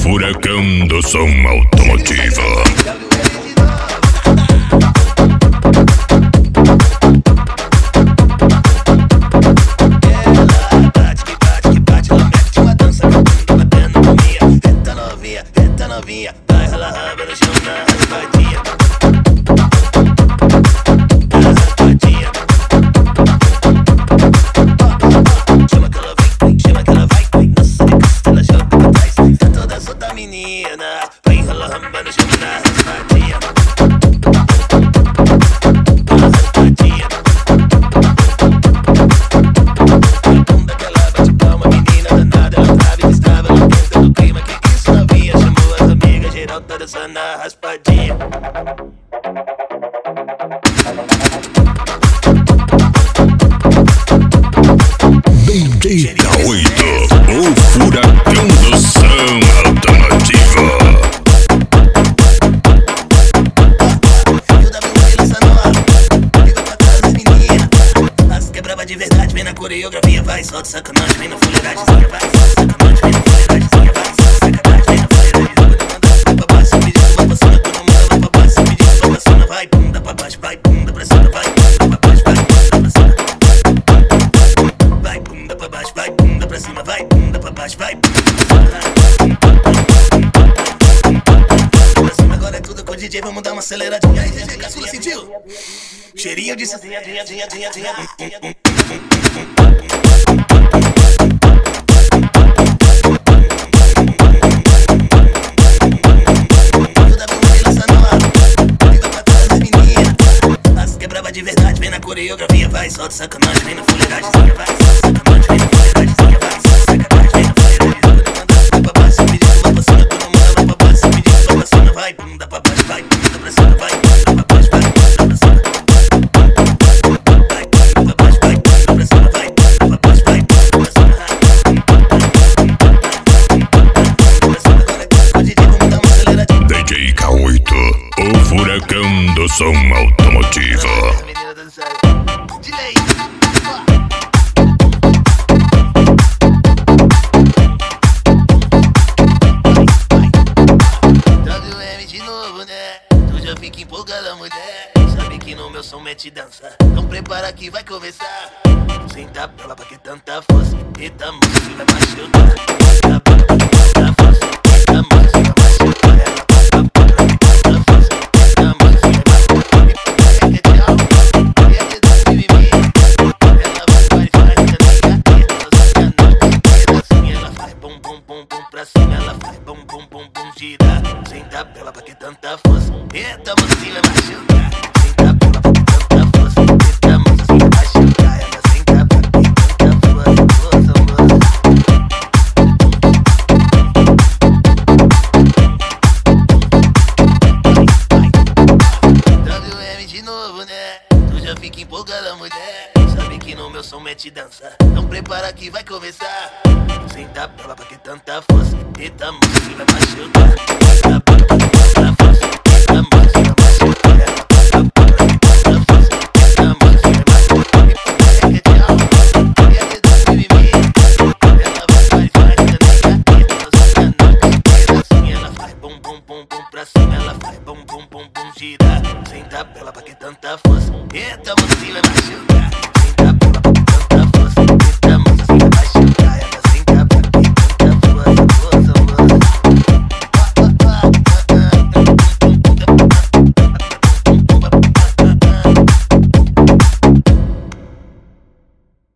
furacão do som automotivo. Vai rolar raba no chão na raspadinha. Chama que ela vai, chama que ela vai. Nossa, de costa ela joga pra trás. Tá toda solta menina. Vai rolar raba no chão na raspadinha. Raspadinha. A bunda que ela bate palma, menina danada. Ela trava e destrava, ela tenta no clima. Que isso novinha, chamou as amigas. Geral tá dançando na raspadinha. DJ K8, o furacão do som automotivo. E o W lança no ar, fica pra trás das meninas. As quebrava de verdade, vem na coreografia, vai. Solta sacanagem, vem na fuleiragemzinha, vai. Solta sacanagem, vem na fuleiragemzinha, vai. Solta sacanagem, vem na fuleiragemzinha. Quando manda pra baixo, me diz vai pra cima. Quando manda vai pra baixo, me diz vai pra cima. Vai, bunda pra baixo, vai, bunda pra cima. Vai, bunda pra baixo, vai, bunda pra cima. Vai, bunda pra baixo, vai, bunda pra cima. Vai, bunda pra baixo, vai, bunda pra cima. Agora é tudo com o DJ, vamos dar uma aceleradinha. Aí, DJ Caçula, sentiu? Cheirinho de sazinha. De verdade, vem na coreografia, vai. Solta sacanagem, vem na fuleiragemzinha, vai. Solta sacanagem, vem na fuleiragemzinha, vai. Solta sacanagem, vem na fuleiragemzinha. Quando manda vai pra baixo, me diz vai pra cima. Quando manda vai pra baixo, me diz vai pra cima. Vai, bunda pra baixo, vai, bunda pra cima. Vai, bunda pra baixo, vai, bunda pra cima. Vai, bunda pra baixo, vai, bunda pra cima. Vai, bunda pra baixo, vai, bunda pra cima. Agora é com o DJ, vamos dar uma aceleradinha. DJ K8, o furacão do som automotivo. Delay. WM de novo, né? Tu já fica empolgada, mulher. Sabe que no meu som mete dança. Então prepara que vai começar. Senta pra lá pra que tanta força. Eita, moça, que vai machucar. Senta pra lá pra que tanta força. Eita, moça, que vai machucar. Ela tá pra que tanta força. Eita, moça, que vai machucar. É que tchau. É que dá de mimimi. Ela vai faz assim, ela faz bum bum bum bum pra cima, ela faz bum bum bum bum gira. Senta pra lá pra que tanta força. Eita, mocinha vai machucar. Senta pra lá pra que tanta força. Eita, mocinha vai machucar. Ela senta pra que tanta força, força, WM de novo, né? Tu já fica empolgada, mulher. Sabe que no meu som mete dança. Então prepara que vai começar. Senta pra lá pra que tanta força. Eita, moça, que vai machucar. Senta pra lá pra que tanta